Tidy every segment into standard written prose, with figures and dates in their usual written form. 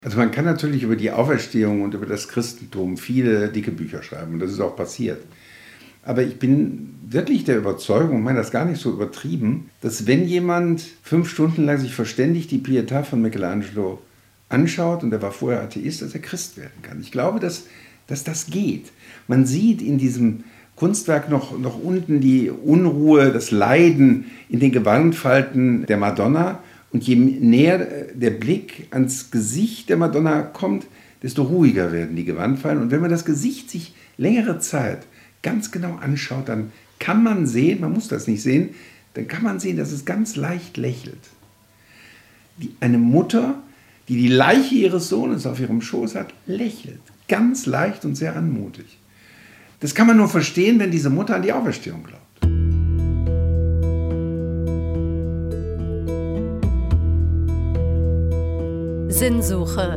Also man kann natürlich über die Auferstehung und über das Christentum viele dicke Bücher schreiben und das ist auch passiert. Aber ich bin wirklich der Überzeugung, ich meine das gar nicht so übertrieben, dass wenn jemand 5 Stunden lang sich verständigt die Pietà von Michelangelo anschaut, und er war vorher Atheist, dass er Christ werden kann. Ich glaube, dass das geht. Man sieht in diesem Kunstwerk noch unten die Unruhe, das Leiden in den Gewandfalten der Madonna. Und je näher der Blick ans Gesicht der Madonna kommt, desto ruhiger werden die Gewandfalten. Und wenn man das Gesicht sich längere Zeit ganz genau anschaut, dann kann man sehen, man muss das nicht sehen, dann kann man sehen, dass es ganz leicht lächelt. Eine Mutter, die die Leiche ihres Sohnes auf ihrem Schoß hat, lächelt. Ganz leicht und sehr anmutig. Das kann man nur verstehen, wenn diese Mutter an die Auferstehung glaubt. Sinnsuche.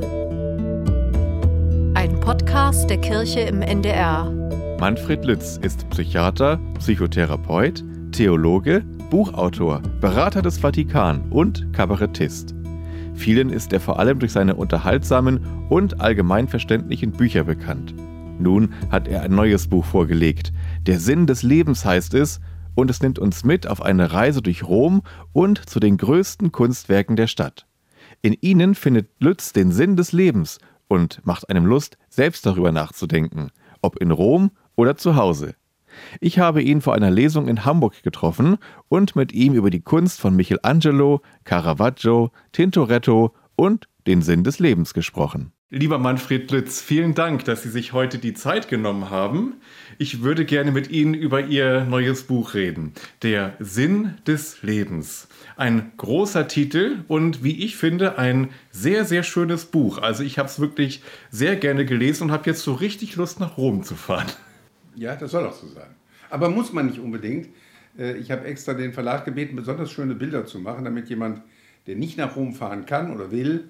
Ein Podcast der Kirche im NDR. Manfred Lütz ist Psychiater, Psychotherapeut, Theologe, Buchautor, Berater des Vatikan und Kabarettist. Vielen ist er vor allem durch seine unterhaltsamen und allgemein verständlichen Bücher bekannt. Nun hat er ein neues Buch vorgelegt. Der Sinn des Lebens heißt es, und es nimmt uns mit auf eine Reise durch Rom und zu den größten Kunstwerken der Stadt. In ihnen findet Lütz den Sinn des Lebens und macht einem Lust, selbst darüber nachzudenken, ob in Rom oder zu Hause. Ich habe ihn vor einer Lesung in Hamburg getroffen und mit ihm über die Kunst von Michelangelo, Caravaggio, Tintoretto und den Sinn des Lebens gesprochen. Lieber Manfred Lütz, vielen Dank, dass Sie sich heute die Zeit genommen haben. Ich würde gerne mit Ihnen über Ihr neues Buch reden. Der Sinn des Lebens. Ein großer Titel und, wie ich finde, ein sehr, sehr schönes Buch. Also ich habe es wirklich sehr gerne gelesen und habe jetzt so richtig Lust, nach Rom zu fahren. Ja, das soll auch so sein. Aber muss man nicht unbedingt. Ich habe extra den Verlag gebeten, besonders schöne Bilder zu machen, damit jemand, der nicht nach Rom fahren kann oder will,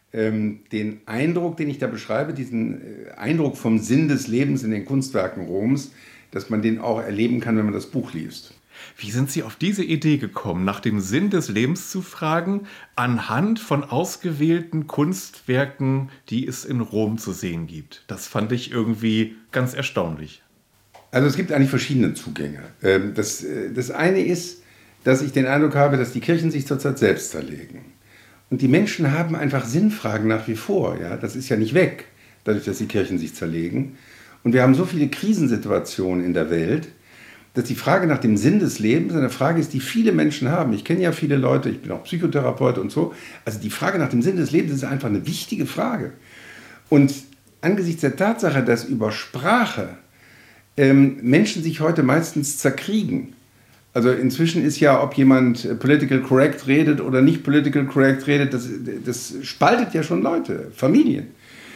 den Eindruck, den ich da beschreibe, diesen Eindruck vom Sinn des Lebens in den Kunstwerken Roms, dass man den auch erleben kann, wenn man das Buch liest. Wie sind Sie auf diese Idee gekommen, nach dem Sinn des Lebens zu fragen, anhand von ausgewählten Kunstwerken, die es in Rom zu sehen gibt? Das fand ich irgendwie ganz erstaunlich. Also es gibt eigentlich verschiedene Zugänge. Das eine ist, dass ich den Eindruck habe, dass die Kirchen sich zurzeit selbst zerlegen. Und die Menschen haben einfach Sinnfragen nach wie vor. Ja? Das ist ja nicht weg, dadurch, dass die Kirchen sich zerlegen. Und wir haben so viele Krisensituationen in der Welt, dass die Frage nach dem Sinn des Lebens eine Frage ist, die viele Menschen haben. Ich kenne ja viele Leute, ich bin auch Psychotherapeut und so. Also die Frage nach dem Sinn des Lebens ist einfach eine wichtige Frage. Und angesichts der Tatsache, dass über Sprache Menschen sich heute meistens zerkriegen. Also inzwischen ist ja, ob jemand political correct redet oder nicht political correct redet, das spaltet ja schon Leute, Familien.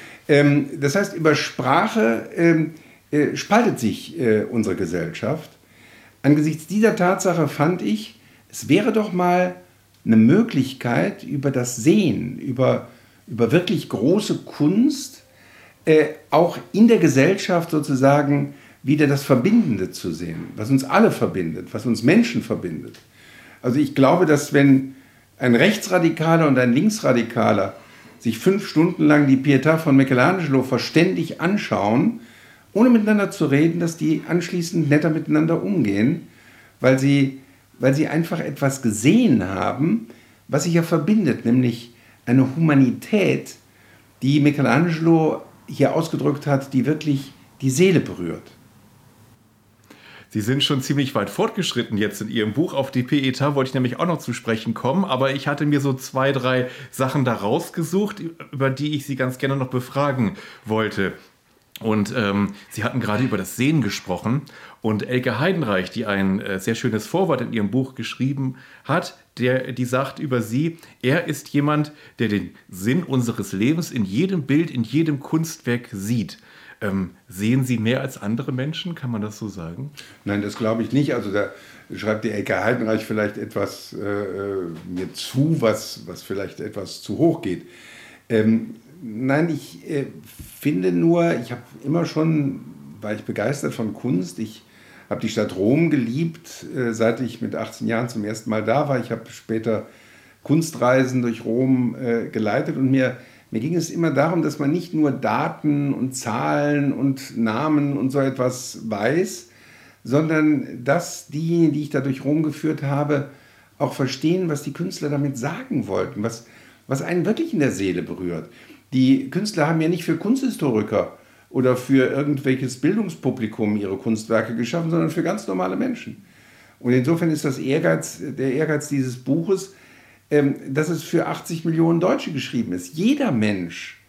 Das heißt, über Sprache spaltet sich unsere Gesellschaft. Angesichts dieser Tatsache fand ich, es wäre doch mal eine Möglichkeit, über das Sehen, über wirklich große Kunst, auch in der Gesellschaft sozusagen wieder das Verbindende zu sehen, was uns alle verbindet, was uns Menschen verbindet. Also ich glaube, dass wenn ein Rechtsradikaler und ein Linksradikaler sich 5 Stunden lang die Pietà von Michelangelo verständig anschauen, ohne miteinander zu reden, dass die anschließend netter miteinander umgehen, weil sie einfach etwas gesehen haben, was sich ja verbindet, nämlich eine Humanität, die Michelangelo hier ausgedrückt hat, die wirklich die Seele berührt. Sie sind schon ziemlich weit fortgeschritten jetzt in Ihrem Buch. Auf die Pietà wollte ich nämlich auch noch zu sprechen kommen, aber ich hatte mir so 2, 3 Sachen da rausgesucht, über die ich Sie ganz gerne noch befragen wollte. Und Sie hatten gerade über das Sehen gesprochen und Elke Heidenreich, die ein sehr schönes Vorwort in ihrem Buch geschrieben hat, die sagt über Sie, er ist jemand, der den Sinn unseres Lebens in jedem Bild, in jedem Kunstwerk sieht. Sehen Sie mehr als andere Menschen? Kann man das so sagen? Nein, das glaube ich nicht. Also da schreibt die Elke Heidenreich vielleicht etwas mir zu, was vielleicht etwas zu hoch geht. Nein, ich finde nur, ich habe immer schon, war ich begeistert von Kunst. Ich habe die Stadt Rom geliebt, seit ich mit 18 Jahren zum ersten Mal da war. Ich habe später Kunstreisen durch Rom geleitet und mir Mir ging es immer darum, dass man nicht nur Daten und Zahlen und Namen und so etwas weiß, sondern dass diejenigen, die ich dadurch rumgeführt habe, auch verstehen, was die Künstler damit sagen wollten, was einen wirklich in der Seele berührt. Die Künstler haben ja nicht für Kunsthistoriker oder für irgendwelches Bildungspublikum ihre Kunstwerke geschaffen, sondern für ganz normale Menschen. Und insofern ist der Ehrgeiz dieses Buches, dass es für 80 Millionen Deutsche geschrieben ist. Jeder Mensch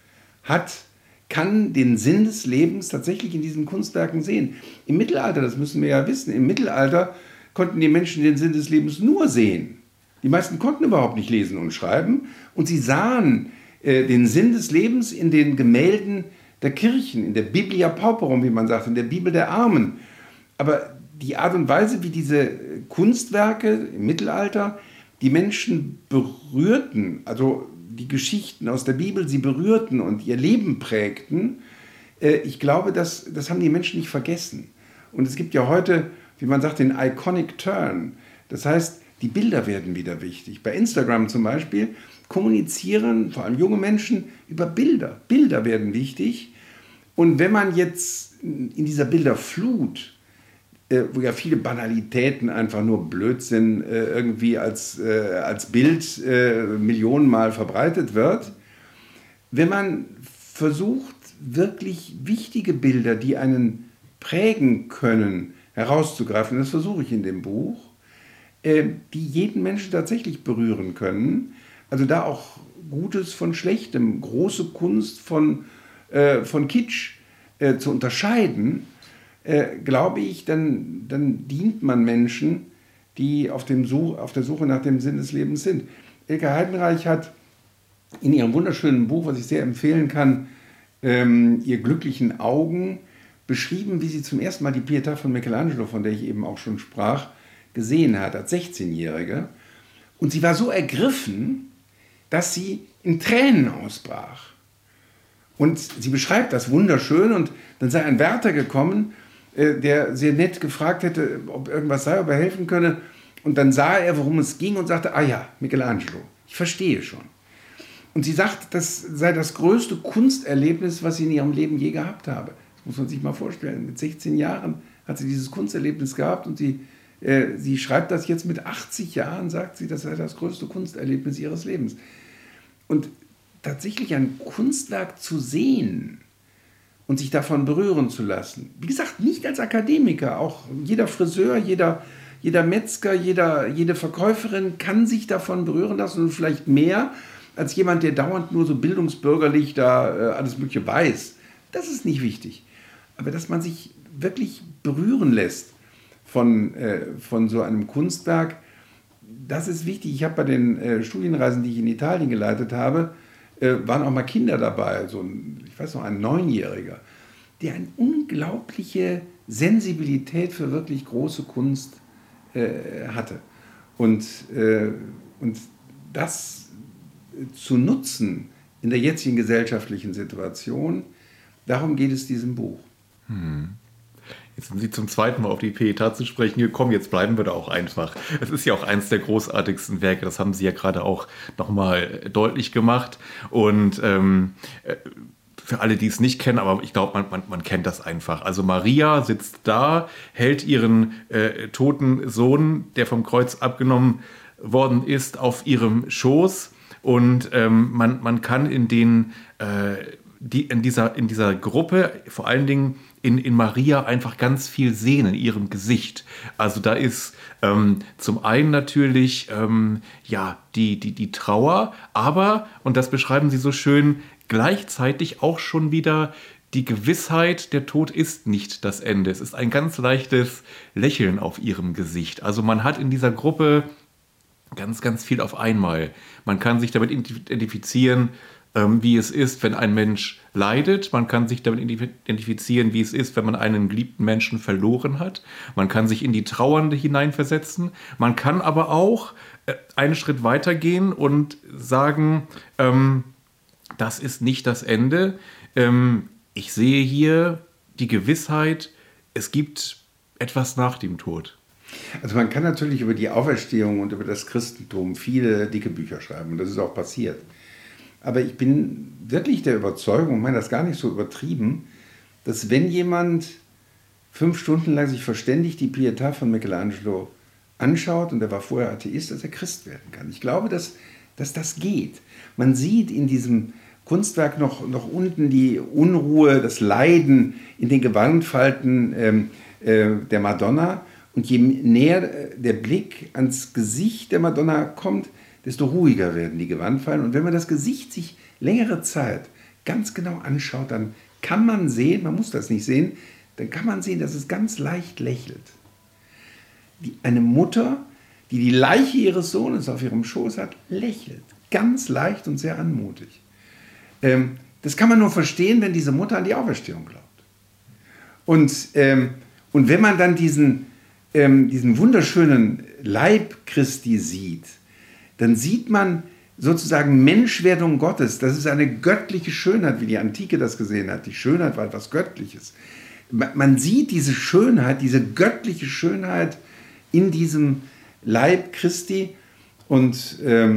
kann den Sinn des Lebens tatsächlich in diesen Kunstwerken sehen. Im Mittelalter, das müssen wir ja wissen, im Mittelalter konnten die Menschen den Sinn des Lebens nur sehen. Die meisten konnten überhaupt nicht lesen und schreiben und sie sahen den Sinn des Lebens in den Gemälden der Kirchen, in der Biblia Pauperum, wie man sagt, in der Bibel der Armen. Aber die Art und Weise, wie diese Kunstwerke im Mittelalter die Menschen berührten, also die Geschichten aus der Bibel sie berührten und ihr Leben prägten, ich glaube, das haben die Menschen nicht vergessen. Und es gibt ja heute, wie man sagt, den Iconic Turn. Das heißt, die Bilder werden wieder wichtig. Bei Instagram zum Beispiel kommunizieren vor allem junge Menschen über Bilder. Bilder werden wichtig. Und wenn man jetzt in dieser Bilderflut, wo ja viele Banalitäten einfach nur Blödsinn irgendwie als Bild millionenmal verbreitet wird, wenn man versucht, wirklich wichtige Bilder, die einen prägen können, herauszugreifen, das versuche ich in dem Buch, die jeden Menschen tatsächlich berühren können, also da auch Gutes von Schlechtem, große Kunst von Kitsch zu unterscheiden, glaube ich, dann dient man Menschen, die auf der Suche nach dem Sinn des Lebens sind. Elke Heidenreich hat in ihrem wunderschönen Buch, was ich sehr empfehlen kann, ihr glücklichen Augen, beschrieben, wie sie zum ersten Mal die Pietà von Michelangelo, von der ich eben auch schon sprach, gesehen hat, als 16-Jährige. Und sie war so ergriffen, dass sie in Tränen ausbrach. Und sie beschreibt das wunderschön und dann sei ein Wärter gekommen, der sehr nett gefragt hätte, ob irgendwas sei, ob er helfen könne. Und dann sah er, worum es ging und sagte, ah ja, Michelangelo, ich verstehe schon. Und sie sagt, das sei das größte Kunsterlebnis, was sie in ihrem Leben je gehabt habe. Das muss man sich mal vorstellen. Mit 16 Jahren hat sie dieses Kunsterlebnis gehabt und sie schreibt das jetzt mit 80 Jahren, sagt sie, das sei das größte Kunsterlebnis ihres Lebens. Und tatsächlich ein Kunstwerk zu sehen und sich davon berühren zu lassen. Wie gesagt, nicht als Akademiker, auch jeder Friseur, jeder Metzger, jede Verkäuferin kann sich davon berühren lassen und vielleicht mehr als jemand, der dauernd nur so bildungsbürgerlich da alles Mögliche weiß. Das ist nicht wichtig. Aber dass man sich wirklich berühren lässt von so einem Kunstwerk, das ist wichtig. Ich habe bei den Studienreisen, die ich in Italien geleitet habe, waren auch mal Kinder dabei, ich weiß noch, ein 9-Jähriger, der eine unglaubliche Sensibilität für wirklich große Kunst hatte. Und das zu nutzen in der jetzigen gesellschaftlichen Situation, darum geht es diesem Buch. Jetzt sind Sie zum zweiten Mal auf die Pietà zu sprechen gekommen, jetzt bleiben wir da auch einfach. Es ist ja auch eins der großartigsten Werke, das haben Sie ja gerade auch nochmal deutlich gemacht. Und für alle, die es nicht kennen, aber ich glaube, man kennt das einfach. Also Maria sitzt da, hält ihren toten Sohn, der vom Kreuz abgenommen worden ist, auf ihrem Schoß. Und man kann in dieser Gruppe, vor allen Dingen in Maria, einfach ganz viel sehen in ihrem Gesicht. Also da ist zum einen natürlich die Trauer, aber, und das beschreiben Sie so schön, gleichzeitig auch schon wieder die Gewissheit, der Tod ist nicht das Ende. Es ist ein ganz leichtes Lächeln auf ihrem Gesicht. Also man hat in dieser Gruppe ganz, ganz viel auf einmal. Man kann sich damit identifizieren, wie es ist, wenn ein Mensch leidet. Man kann sich damit identifizieren, wie es ist, wenn man einen geliebten Menschen verloren hat. Man kann sich in die Trauernde hineinversetzen. Man kann aber auch einen Schritt weiter gehen und sagen, das ist nicht das Ende. Ich sehe hier die Gewissheit, es gibt etwas nach dem Tod. Also man kann natürlich über die Auferstehung und über das Christentum viele dicke Bücher schreiben. Und das ist auch passiert. Aber ich bin wirklich der Überzeugung, ich meine das gar nicht so übertrieben, dass wenn jemand 5 Stunden lang sich verständigt die Pietà von Michelangelo anschaut, und er war vorher Atheist, dass er Christ werden kann. Ich glaube, dass das geht. Man sieht in diesem Kunstwerk noch unten die Unruhe, das Leiden in den Gewandfalten der Madonna. Und je näher der Blick ans Gesicht der Madonna kommt, desto ruhiger werden die Gewandfalten. Und wenn man das Gesicht sich längere Zeit ganz genau anschaut, dann kann man sehen, man muss das nicht sehen, dann kann man sehen, dass es ganz leicht lächelt. Eine Mutter, die die Leiche ihres Sohnes auf ihrem Schoß hat, lächelt. Ganz leicht und sehr anmutig. Das kann man nur verstehen, wenn diese Mutter an die Auferstehung glaubt. Und wenn man dann diesen wunderschönen Leib Christi sieht, dann sieht man sozusagen Menschwerdung Gottes. Das ist eine göttliche Schönheit, wie die Antike das gesehen hat. Die Schönheit war etwas Göttliches. Man sieht diese Schönheit, diese göttliche Schönheit in diesem Leib Christi. Und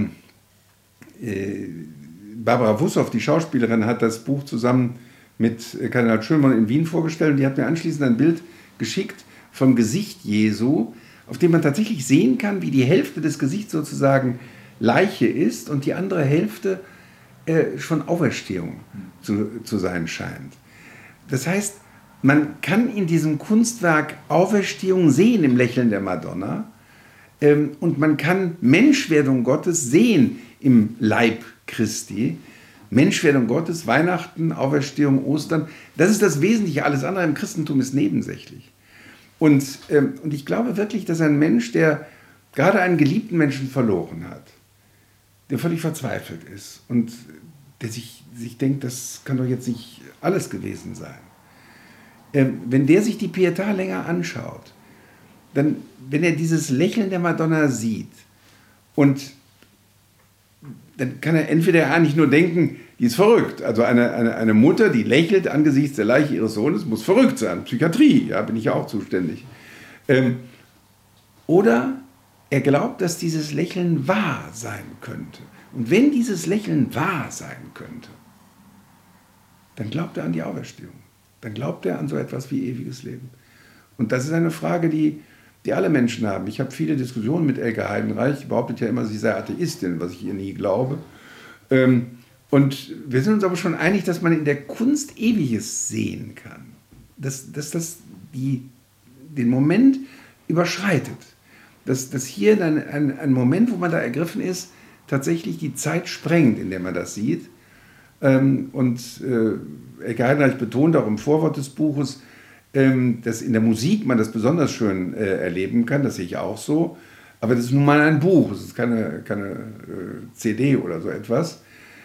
Barbara Wussow, die Schauspielerin, hat das Buch zusammen mit Kardinal Schönborn in Wien vorgestellt. Und die hat mir anschließend ein Bild geschickt vom Gesicht Jesu, auf dem man tatsächlich sehen kann, wie die Hälfte des Gesichts sozusagen Leiche ist und die andere Hälfte schon Auferstehung zu sein scheint. Das heißt, man kann in diesem Kunstwerk Auferstehung sehen im Lächeln der Madonna und man kann Menschwerdung Gottes sehen im Leib Christi. Menschwerdung Gottes, Weihnachten, Auferstehung, Ostern, das ist das Wesentliche. Alles andere im Christentum ist nebensächlich. Und ich glaube wirklich, dass ein Mensch, der gerade einen geliebten Menschen verloren hat, der völlig verzweifelt ist und der sich denkt, das kann doch jetzt nicht alles gewesen sein. Wenn der sich die Pietà länger anschaut, dann, wenn er dieses Lächeln der Madonna sieht, und dann kann er entweder eigentlich nur denken, die ist verrückt. Also eine Mutter, die lächelt angesichts der Leiche ihres Sohnes, muss verrückt sein. Psychiatrie, ja, bin ich ja auch zuständig. Oder er glaubt, dass dieses Lächeln wahr sein könnte. Und wenn dieses Lächeln wahr sein könnte, dann glaubt er an die Auferstehung. Dann glaubt er an so etwas wie ewiges Leben. Und das ist eine Frage, die alle Menschen haben. Ich habe viele Diskussionen mit Elke Heidenreich. Sie behauptet ja immer, sie sei Atheistin, was ich ihr nie glaube. Und wir sind uns aber schon einig, dass man in der Kunst Ewiges sehen kann. Dass das den Moment überschreitet. Dass hier dann ein Moment, wo man da ergriffen ist, tatsächlich die Zeit sprengt, in der man das sieht. Und Elke Heidenreich betont auch im Vorwort des Buches, dass in der Musik man das besonders schön erleben kann. Das sehe ich auch so. Aber das ist nun mal ein Buch, es ist keine CD oder so etwas.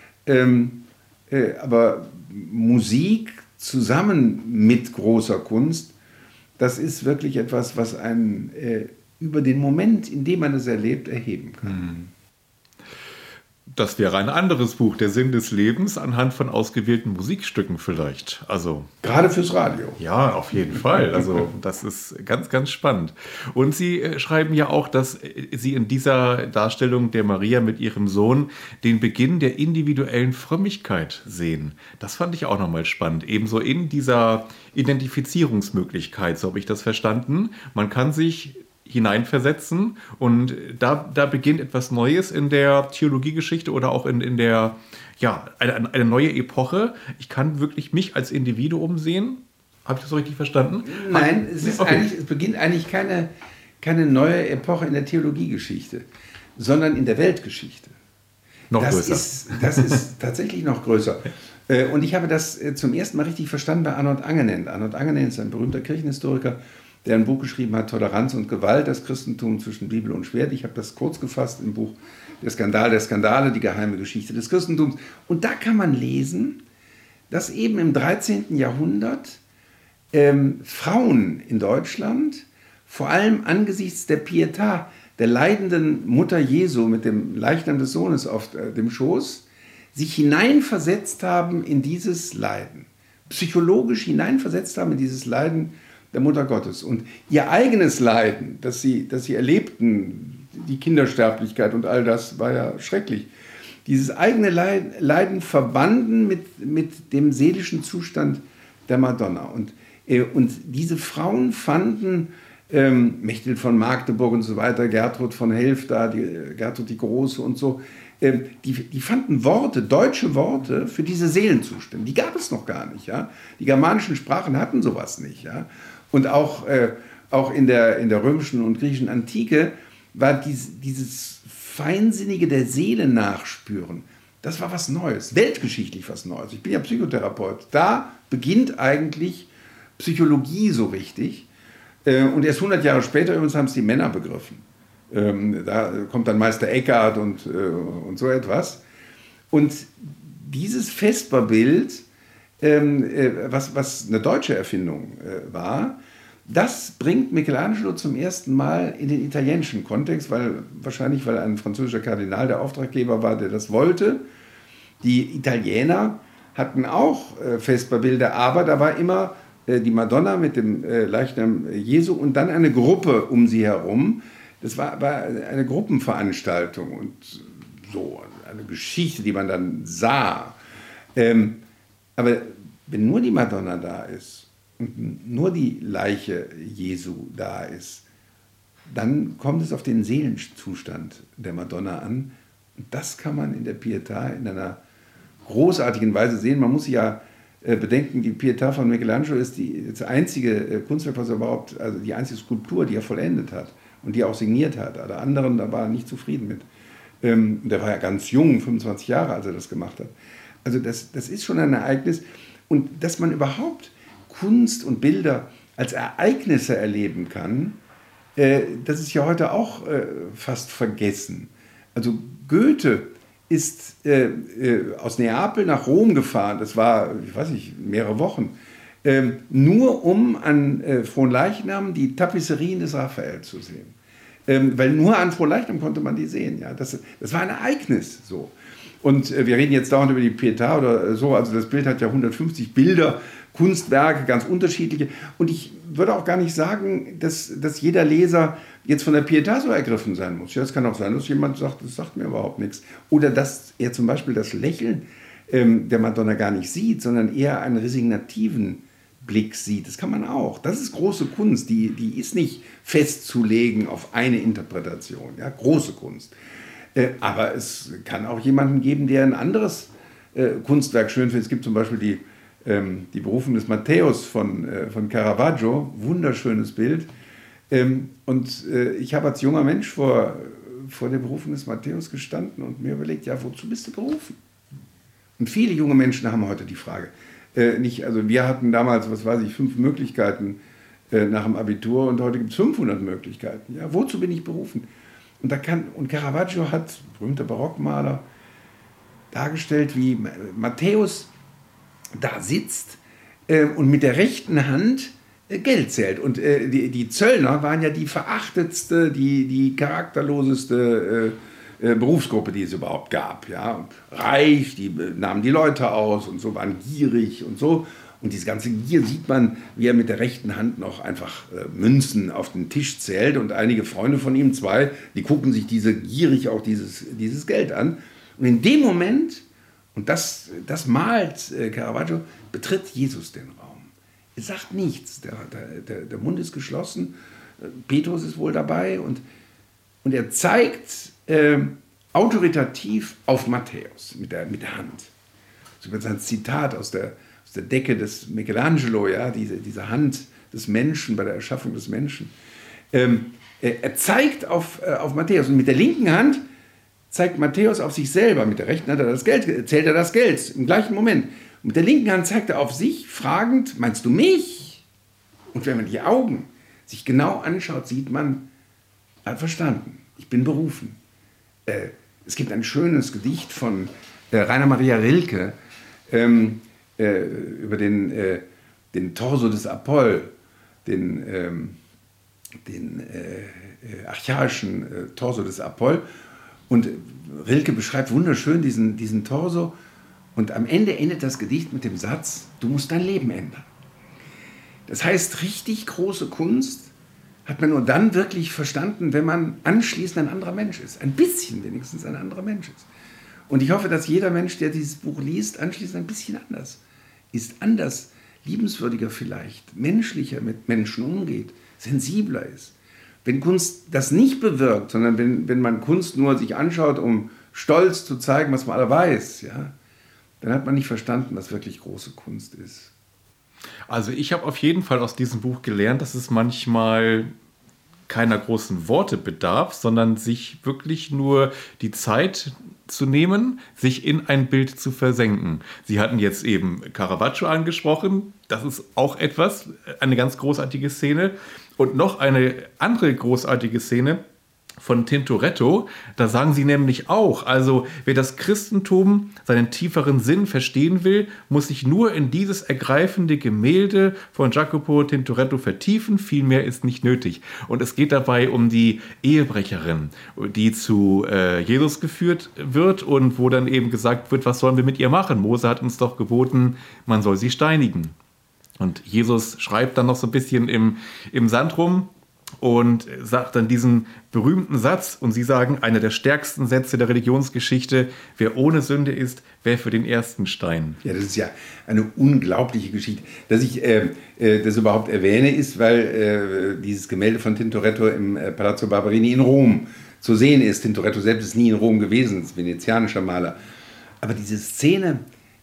Aber Musik zusammen mit großer Kunst, das ist wirklich etwas, was einen über den Moment, in dem man es erlebt, erheben kann. Das wäre ein anderes Buch, Der Sinn des Lebens, anhand von ausgewählten Musikstücken vielleicht. Also gerade fürs Radio. Ja, auf jeden Fall. Also das ist ganz, ganz spannend. Und Sie schreiben ja auch, dass Sie in dieser Darstellung der Maria mit ihrem Sohn den Beginn der individuellen Frömmigkeit sehen. Das fand ich auch nochmal spannend. Ebenso in dieser Identifizierungsmöglichkeit, so habe ich das verstanden. Man kann sich hineinversetzen und da beginnt etwas Neues in der Theologiegeschichte oder auch in der, ja, eine neue Epoche. Ich kann wirklich mich als Individuum sehen. Habe ich das so richtig verstanden? Nein, es beginnt eigentlich keine neue Epoche in der Theologiegeschichte, sondern in der Weltgeschichte. Noch größer. Das ist tatsächlich noch größer. Und ich habe das zum ersten Mal richtig verstanden bei Arnold Angenent. Arnold Angenent ist ein berühmter Kirchenhistoriker, der ein Buch geschrieben hat, Toleranz und Gewalt, das Christentum zwischen Bibel und Schwert. Ich habe das kurz gefasst im Buch Der Skandal der Skandale, die geheime Geschichte des Christentums. Und da kann man lesen, dass eben im 13. Jahrhundert Frauen in Deutschland, vor allem angesichts der Pietà, der leidenden Mutter Jesu mit dem Leichnam des Sohnes auf dem Schoß, sich hineinversetzt haben in dieses Leiden. Psychologisch hineinversetzt haben in dieses Leiden der Mutter Gottes. Und ihr eigenes Leiden, das sie erlebten, die Kindersterblichkeit und all das, war ja schrecklich. dieses eigene Leiden verbanden mit dem seelischen Zustand der Madonna. Und diese Frauen fanden, Mechthild von Magdeburg und so weiter, Gertrud von Helfta, Gertrud die Große und so, die fanden Worte, deutsche Worte für diese Seelenzustände. Die gab es noch gar nicht. Ja? Die germanischen Sprachen hatten sowas nicht. Ja? Und auch in der römischen und griechischen Antike war dieses Feinsinnige der Seele nachspüren, das war was Neues, weltgeschichtlich was Neues. Ich bin ja Psychotherapeut. Da beginnt eigentlich Psychologie so richtig. Und erst 100 Jahre später übrigens haben es die Männer begriffen. Da kommt dann Meister Eckhart und so etwas. Und dieses Vesperbild, was eine deutsche Erfindung war, das bringt Michelangelo zum ersten Mal in den italienischen Kontext, wahrscheinlich weil ein französischer Kardinal der Auftraggeber war, der das wollte. Die Italiener hatten auch Vesperbilder, aber da war immer die Madonna mit dem Leichnam Jesu und dann eine Gruppe um sie herum. Das war eine Gruppenveranstaltung und so eine Geschichte, die man dann sah. Aber wenn nur die Madonna da ist und nur die Leiche Jesu da ist, dann kommt es auf den Seelenzustand der Madonna an. Und das kann man in der Pietà in einer großartigen Weise sehen. Man muss ja bedenken, die Pietà von Michelangelo ist das einzige Kunstwerk, was er überhaupt, also die einzige Skulptur, die er vollendet hat und die er auch signiert hat. Alle anderen, da war er nicht zufrieden mit. Der war ja ganz jung, 25 Jahre, als er das gemacht hat. Also das ist schon ein Ereignis. Und dass man überhaupt Kunst und Bilder als Ereignisse erleben kann, das ist ja heute auch fast vergessen. Also Goethe ist aus Neapel nach Rom gefahren, das war, ich weiß nicht, mehrere Wochen, nur um an Fronleichnam die Tapisserien des Raphael zu sehen. Weil nur an Fronleichnam konnte man die sehen. Ja? Das war ein Ereignis. So. Und wir reden jetzt dauernd über die Pietà oder so, also das Bild hat ja 150 Bilder, Kunstwerke, ganz unterschiedliche. Und ich würde auch gar nicht sagen, dass jeder Leser jetzt von der Pietà so ergriffen sein muss. Ja, es kann auch sein, dass jemand sagt, das sagt mir überhaupt nichts. Oder dass er zum Beispiel das Lächeln der Madonna gar nicht sieht, sondern eher einen resignativen Blick sieht. Das kann man auch. Das ist große Kunst. Die ist nicht festzulegen auf eine Interpretation. Ja, große Kunst. Aber es kann auch jemanden geben, der ein anderes Kunstwerk schön findet. Es gibt zum Beispiel die Berufung des Matthäus von Caravaggio, wunderschönes Bild. Und ich habe als junger Mensch vor der Berufung des Matthäus gestanden und mir überlegt, ja, wozu bist du berufen? Und viele junge Menschen haben heute die Frage. Also wir hatten damals, 5 Möglichkeiten nach dem Abitur und heute gibt es 500 Möglichkeiten. Ja, wozu bin ich berufen? Und Caravaggio hat, berühmter Barockmaler, dargestellt, wie Matthäus da sitzt und mit der rechten Hand Geld zählt. Und die Zöllner waren ja die verachtetste, die charakterloseste Berufsgruppe, die es überhaupt gab. Ja? Reich, die nahmen die Leute aus und so, waren gierig und so. Und diese ganze Gier sieht man, wie er mit der rechten Hand noch einfach Münzen auf den Tisch zählt. Und einige Freunde von ihm, 2, die gucken sich gierig auch dieses Geld an. Und in dem Moment, und das malt Caravaggio, betritt Jesus den Raum. Er sagt nichts, der Mund ist geschlossen, Petrus ist wohl dabei und er zeigt autoritativ auf Matthäus mit der Hand. Das ist ein Zitat aus der Decke des Michelangelo, ja, diese Hand des Menschen bei der Erschaffung des Menschen. Er zeigt auf Matthäus und mit der linken Hand zeigt Matthäus auf sich selber, mit der rechten Hand zählt er das Geld im gleichen Moment. Und mit der linken Hand zeigt er auf sich, fragend, meinst du mich? Und wenn man die Augen sich genau anschaut, sieht man, er hat verstanden, ich bin berufen. Es gibt ein schönes Gedicht von Rainer Maria Rilke über den Torso des Apoll, den archaischen Torso des Apoll. Und Rilke beschreibt wunderschön diesen Torso. Und am Ende endet das Gedicht mit dem Satz, du musst dein Leben ändern. Das heißt, richtig große Kunst hat man nur dann wirklich verstanden, wenn man anschließend ein anderer Mensch ist. Ein bisschen wenigstens ein anderer Mensch ist. Und ich hoffe, dass jeder Mensch, der dieses Buch liest, anschließend ein bisschen anders, liebenswürdiger vielleicht, menschlicher mit Menschen umgeht, sensibler ist. Wenn Kunst das nicht bewirkt, sondern wenn man Kunst nur sich anschaut, um stolz zu zeigen, was man alle weiß, ja, dann hat man nicht verstanden, was wirklich große Kunst ist. Also ich habe auf jeden Fall aus diesem Buch gelernt, dass es manchmal keiner großen Worte bedarf, sondern sich wirklich nur die Zeit zu nehmen, sich in ein Bild zu versenken. Sie hatten jetzt eben Caravaggio angesprochen. Das ist auch eine ganz großartige Szene. Und noch eine andere großartige Szene von Tintoretto, da sagen sie nämlich auch, also wer das Christentum, seinen tieferen Sinn verstehen will, muss sich nur in dieses ergreifende Gemälde von Jacopo Tintoretto vertiefen, viel mehr ist nicht nötig. Und es geht dabei um die Ehebrecherin, die zu Jesus geführt wird und wo dann eben gesagt wird, was sollen wir mit ihr machen? Mose hat uns doch geboten, man soll sie steinigen. Und Jesus schreibt dann noch so ein bisschen im Sand rum und sagt dann diesen berühmten Satz, und sie sagen, einer der stärksten Sätze der Religionsgeschichte: Wer ohne Sünde ist, werfe den ersten Stein. Ja, das ist ja eine unglaubliche Geschichte. Dass ich das überhaupt erwähne, ist, weil dieses Gemälde von Tintoretto im Palazzo Barberini in Rom zu sehen ist. Tintoretto selbst ist nie in Rom gewesen, ist venezianischer Maler. Aber diese Szene,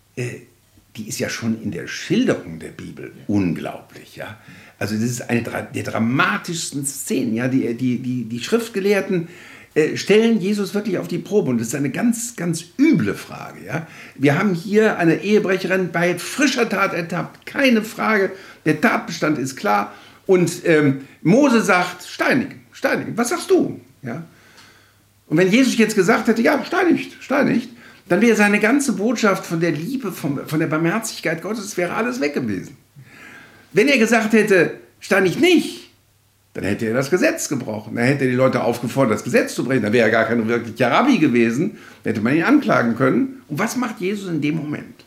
die ist ja schon in der Schilderung der Bibel unglaublich, ja. Also das ist eine der dramatischsten Szenen, ja. Die Schriftgelehrten stellen Jesus wirklich auf die Probe, und das ist eine ganz, ganz üble Frage, ja. Wir haben hier eine Ehebrecherin bei frischer Tat ertappt, keine Frage, der Tatbestand ist klar, und Mose sagt, steinigen, was sagst du, ja? Und wenn Jesus jetzt gesagt hätte, ja, steinigt, dann wäre seine ganze Botschaft von der Liebe, von der Barmherzigkeit Gottes, wäre alles weg gewesen. Wenn er gesagt hätte, steinigt nicht, dann hätte er das Gesetz gebrochen. Dann hätte er die Leute aufgefordert, das Gesetz zu brechen. Dann wäre er gar kein wirklicher Rabbi gewesen. Dann hätte man ihn anklagen können. Und was macht Jesus in dem Moment?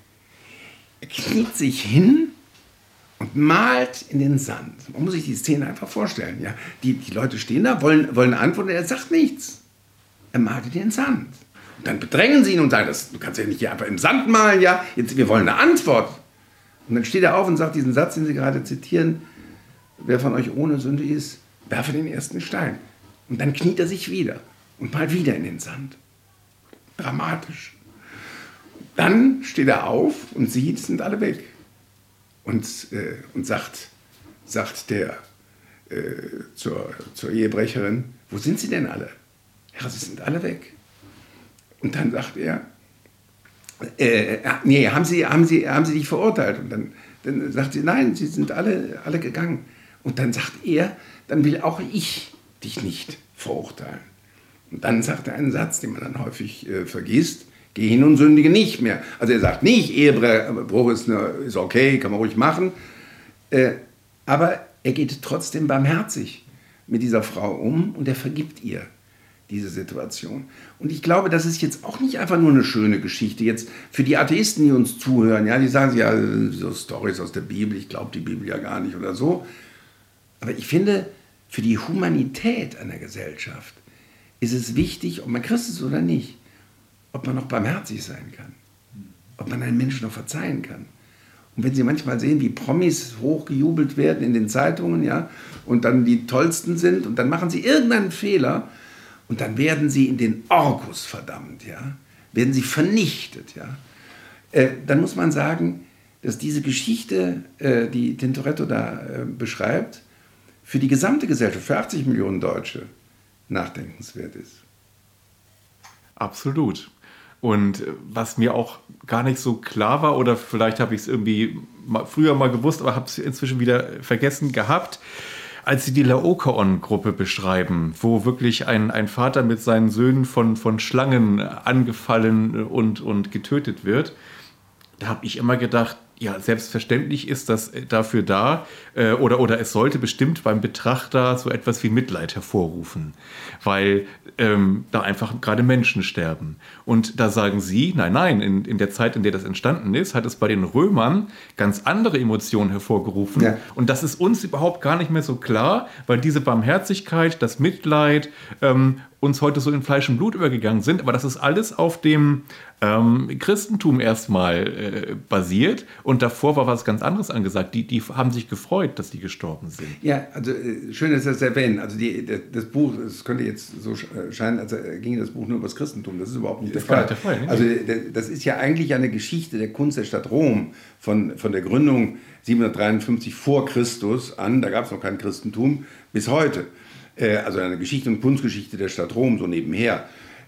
Er kniet sich hin und malt in den Sand. Man muss sich die Szene einfach vorstellen. Ja? Die Leute stehen da, wollen antworten, er sagt nichts. Er malt in den Sand. Und dann bedrängen sie ihn und sagen, du kannst ja nicht hier einfach im Sand malen, ja? Wir wollen eine Antwort. Und dann steht er auf und sagt diesen Satz, den Sie gerade zitieren: Wer von euch ohne Sünde ist, werfe den ersten Stein. Und dann kniet er sich wieder und malt wieder in den Sand. Dramatisch. Dann steht er auf und sieht, sind alle weg. Und sagt der zur Ehebrecherin: Wo sind sie denn alle? Herr, sie sind alle weg. Und dann sagt er: nee, haben Sie dich verurteilt? Und dann sagt sie: Nein, sie sind alle gegangen. Und dann sagt er: Dann will auch ich dich nicht verurteilen. Und dann sagt er einen Satz, den man dann häufig vergisst: Geh hin und sündige nicht mehr. Also er sagt nicht, Ehebruch ist okay, kann man ruhig machen. Aber er geht trotzdem barmherzig mit dieser Frau um und er vergibt ihr diese Situation. Und ich glaube, das ist jetzt auch nicht einfach nur eine schöne Geschichte. Jetzt für die Atheisten, die uns zuhören, ja, die sagen ja, so Storys aus der Bibel, ich glaube die Bibel ja gar nicht oder so. Aber ich finde, für die Humanität einer Gesellschaft ist es wichtig, ob man Christ ist oder nicht, ob man noch barmherzig sein kann, ob man einem Menschen noch verzeihen kann. Und wenn Sie manchmal sehen, wie Promis hochgejubelt werden in den Zeitungen, ja, und dann die Tollsten sind und dann machen sie irgendeinen Fehler, und dann werden sie in den Orkus verdammt, ja? Werden sie vernichtet. Ja? Dann muss man sagen, dass diese Geschichte, die Tintoretto da beschreibt, für die gesamte Gesellschaft, für 80 Millionen Deutsche, nachdenkenswert ist. Absolut. Und was mir auch gar nicht so klar war, oder vielleicht habe ich es irgendwie früher mal gewusst, aber habe es inzwischen wieder vergessen gehabt, als sie die Laokoon-Gruppe beschreiben, wo wirklich ein Vater mit seinen Söhnen von Schlangen angefallen und getötet wird, da habe ich immer gedacht, selbstverständlich ist das dafür da oder es sollte bestimmt beim Betrachter so etwas wie Mitleid hervorrufen, weil da einfach gerade Menschen sterben. Und da sagen Sie, nein, in der Zeit, in der das entstanden ist, hat es bei den Römern ganz andere Emotionen hervorgerufen. Ja. Und das ist uns überhaupt gar nicht mehr so klar, weil diese Barmherzigkeit, das Mitleid uns heute so in Fleisch und Blut übergegangen sind. Aber das ist alles auf dem Christentum erstmal basiert. Und davor war was ganz anderes angesagt. Die haben sich gefreut, dass die gestorben sind. Ja, also schön, dass Sie das erwähnen. Also das Buch, es könnte jetzt so scheinen, als ginge das Buch nur über das Christentum. Das ist überhaupt nicht der Fall. Der Fall, ne? Also das ist ja eigentlich eine Geschichte der Kunst der Stadt Rom von der Gründung 753 vor Christus an. Da gab es noch kein Christentum bis heute. Also eine Geschichte und Kunstgeschichte der Stadt Rom, so nebenher.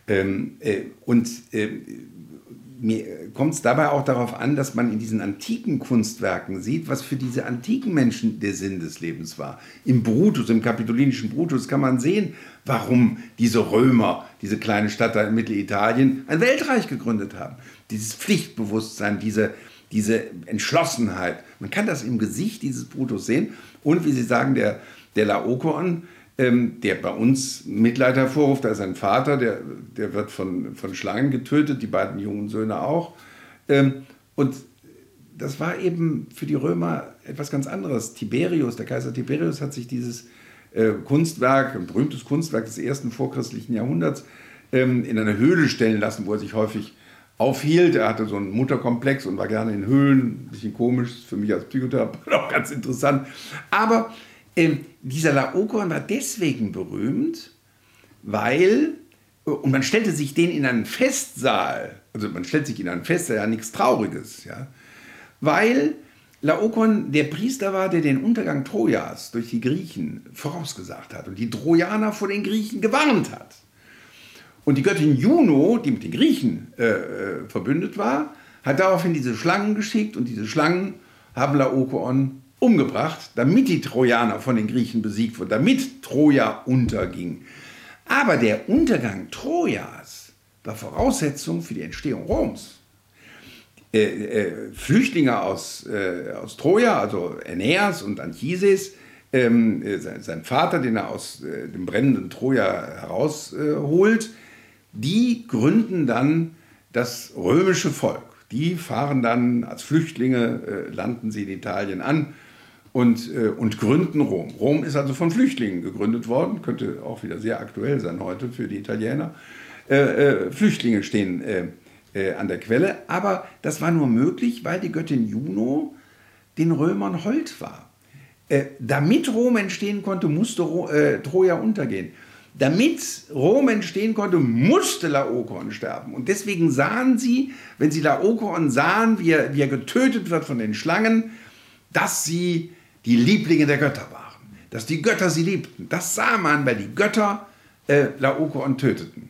Mir kommt es dabei auch darauf an, dass man in diesen antiken Kunstwerken sieht, was für diese antiken Menschen der Sinn des Lebens war. Im Brutus, im kapitolinischen Brutus kann man sehen, warum diese Römer, diese kleine Stadt da in Mittelitalien, ein Weltreich gegründet haben. Dieses Pflichtbewusstsein, diese Entschlossenheit. Man kann das im Gesicht dieses Brutus sehen. Und wie Sie sagen, der Laokoon, der bei uns Mitleid hervorruft, da ist ein Vater, der wird von Schlangen getötet, die beiden jungen Söhne auch. Und das war eben für die Römer etwas ganz anderes. Tiberius, der Kaiser Tiberius, hat sich dieses Kunstwerk, ein berühmtes Kunstwerk des ersten vorchristlichen Jahrhunderts, in eine Höhle stellen lassen, wo er sich häufig aufhielt. Er hatte so einen Mutterkomplex und war gerne in Höhlen, ein bisschen komisch, für mich als Psychotherapeut auch ganz interessant. Aber dieser Laokoon war deswegen berühmt, weil, und man stellte sich den in einen Festsaal, also man stellt sich in einen Festsaal, ja nichts Trauriges, ja, weil Laokoon der Priester war, der den Untergang Trojas durch die Griechen vorausgesagt hat und die Trojaner vor den Griechen gewarnt hat. Und die Göttin Juno, die mit den Griechen verbündet war, hat daraufhin diese Schlangen geschickt und diese Schlangen haben Laokoon umgebracht, damit die Trojaner von den Griechen besiegt wurden, damit Troja unterging. Aber der Untergang Trojas war Voraussetzung für die Entstehung Roms. Flüchtlinge aus Troja, also Aeneas und Anchises, sein Vater, den er aus dem brennenden Troja herausholt, die gründen dann das römische Volk. Die fahren dann als Flüchtlinge, landen sie in Italien an und gründen Rom. Rom ist also von Flüchtlingen gegründet worden, könnte auch wieder sehr aktuell sein heute für die Italiener. Flüchtlinge stehen an der Quelle, aber das war nur möglich, weil die Göttin Juno den Römern hold war. Damit Rom entstehen konnte, musste Troja untergehen. Damit Rom entstehen konnte, musste Laokoon sterben. Und deswegen sahen sie, wenn sie Laokoon sahen, wie er getötet wird von den Schlangen, dass sie die Lieblinge der Götter waren. Dass die Götter sie liebten. Das sah man, weil die Götter Laokoon töteten.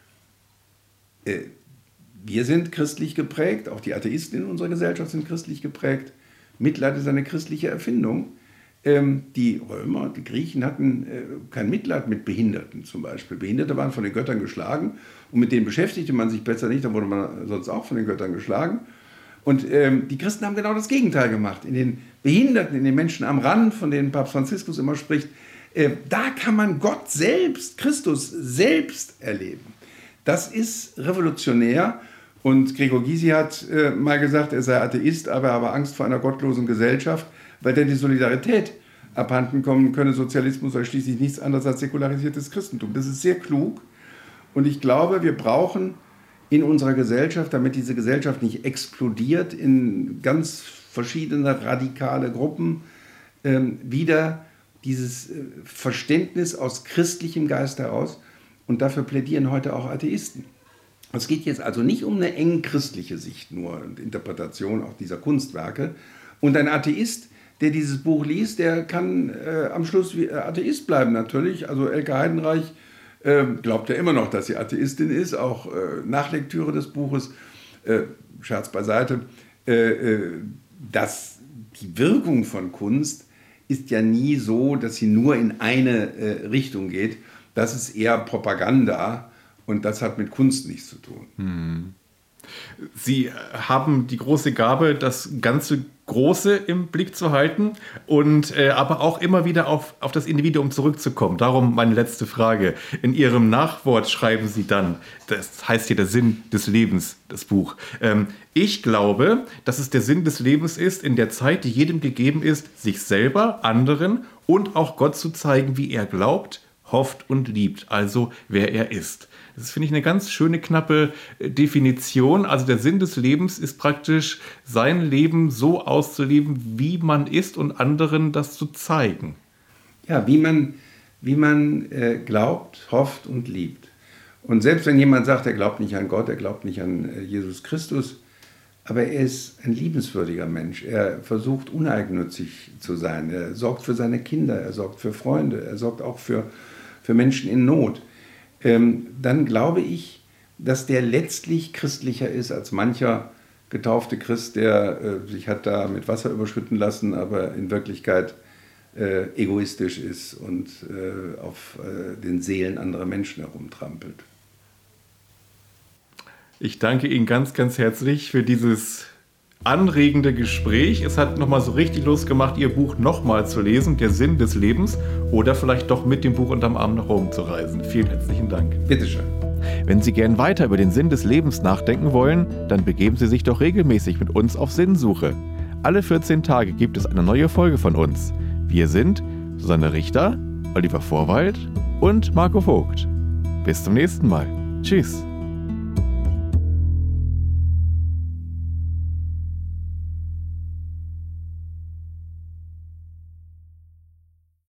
Wir sind christlich geprägt, auch die Atheisten in unserer Gesellschaft sind christlich geprägt. Mitleid ist eine christliche Erfindung. Die Römer, die Griechen hatten kein Mitleid mit Behinderten zum Beispiel. Behinderte waren von den Göttern geschlagen und mit denen beschäftigte man sich besser nicht, da wurde man sonst auch von den Göttern geschlagen. Und die Christen haben genau das Gegenteil gemacht. In den Behinderten, in den Menschen am Rand, von denen Papst Franziskus immer spricht, da kann man Gott selbst, Christus selbst erleben. Das ist revolutionär. Und Gregor Gysi hat mal gesagt, er sei Atheist, aber er habe Angst vor einer gottlosen Gesellschaft, weil dann die Solidarität abhanden kommen könne. Sozialismus sei schließlich nichts anderes als säkularisiertes Christentum. Das ist sehr klug. Und ich glaube, wir brauchen in unserer Gesellschaft, damit diese Gesellschaft nicht explodiert in ganz verschiedene radikale Gruppen, wieder dieses Verständnis aus christlichem Geist heraus. Und dafür plädieren heute auch Atheisten. Es geht jetzt also nicht um eine eng christliche Sicht nur und Interpretation auch dieser Kunstwerke. Und ein Atheist, der dieses Buch liest, der kann am Schluss wie Atheist bleiben natürlich. Also Elke Heidenreich glaubt ja immer noch, dass sie Atheistin ist, auch nach Lektüre des Buches, Scherz beiseite, dass die Wirkung von Kunst ist ja nie so, dass sie nur in eine Richtung geht. Das ist eher Propaganda und das hat mit Kunst nichts zu tun. Sie haben die große Gabe, das ganze Große im Blick zu halten und aber auch immer wieder auf das Individuum zurückzukommen. Darum meine letzte Frage. In Ihrem Nachwort schreiben Sie dann, das heißt hier der Sinn des Lebens, das Buch. Ich glaube, dass es der Sinn des Lebens ist, in der Zeit, die jedem gegeben ist, sich selber, anderen und auch Gott zu zeigen, wie er glaubt, hofft und liebt, also wer er ist. Das finde ich eine ganz schöne, knappe Definition. Also der Sinn des Lebens ist praktisch, sein Leben so auszuleben, wie man ist und anderen das zu zeigen. Ja, wie man glaubt, hofft und liebt. Und selbst wenn jemand sagt, er glaubt nicht an Gott, er glaubt nicht an Jesus Christus, aber er ist ein liebenswürdiger Mensch. Er versucht uneigennützig zu sein. Er sorgt für seine Kinder, er sorgt für Freunde, er sorgt auch für Menschen in Not. Dann glaube ich, dass der letztlich christlicher ist als mancher getaufte Christ, der sich hat da mit Wasser überschütten lassen, aber in Wirklichkeit egoistisch ist und auf den Seelen anderer Menschen herumtrampelt. Ich danke Ihnen ganz, ganz herzlich für dieses anregende Gespräch. Es hat nochmal so richtig Lust gemacht, Ihr Buch nochmal zu lesen, Der Sinn des Lebens, oder vielleicht doch mit dem Buch unterm Arm nach Rom zu reisen. Vielen herzlichen Dank. Bitteschön. Wenn Sie gern weiter über den Sinn des Lebens nachdenken wollen, dann begeben Sie sich doch regelmäßig mit uns auf Sinnsuche. Alle 14 Tage gibt es eine neue Folge von uns. Wir sind Susanne Richter, Oliver Vorwald und Marco Vogt. Bis zum nächsten Mal. Tschüss.